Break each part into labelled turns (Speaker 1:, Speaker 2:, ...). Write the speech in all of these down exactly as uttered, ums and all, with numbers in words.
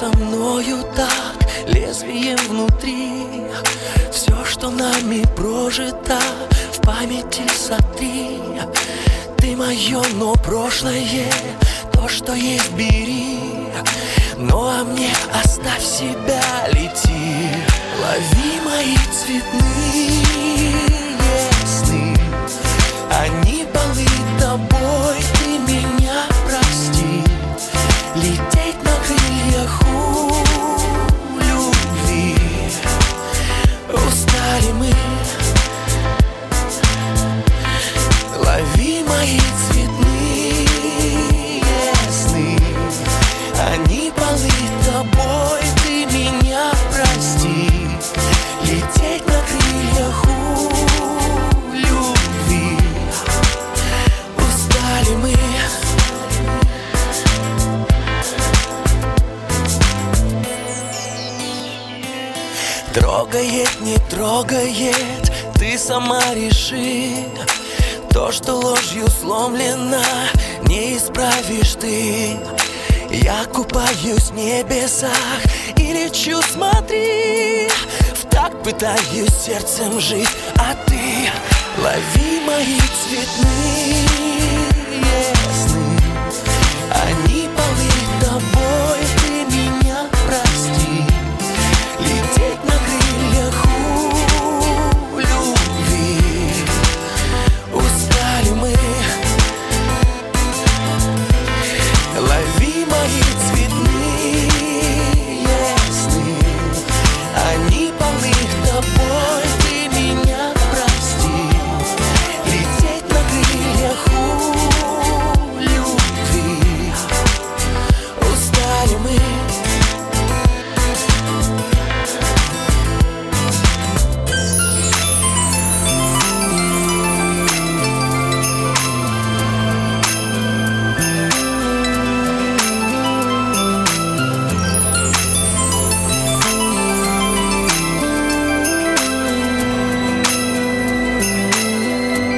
Speaker 1: со мною так, лезвием внутри. Все, что нами прожито, в памяти сотри. Ты мое, но прошлое, то, что есть, бери. Ну а мне оставь себя, лети. Лови мои цветные сны, они полны тобой, ты меня прости. Лететь на крыльях у любви. Устали мы. Лови мои цветные сны, они полны тобой, ты меня прости. Лететь на крыльях у любви. Устали мы. Трогает, не трогает, ты сама реши. То, что ложью сломлено, не исправишь ты. Я купаюсь в небесах и лечу, смотри. В такт пытаюсь сердцем жить, а ты лови мои цветные сны, они полны тобой, ты меня прости. Лететь на крыльях у любви. Устали мы. Лови мои цветные сны, они полны тобой, ты меня прости. Лететь на крыльях у любви. Устали мы.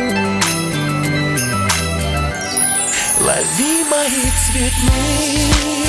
Speaker 1: Лови мои цветные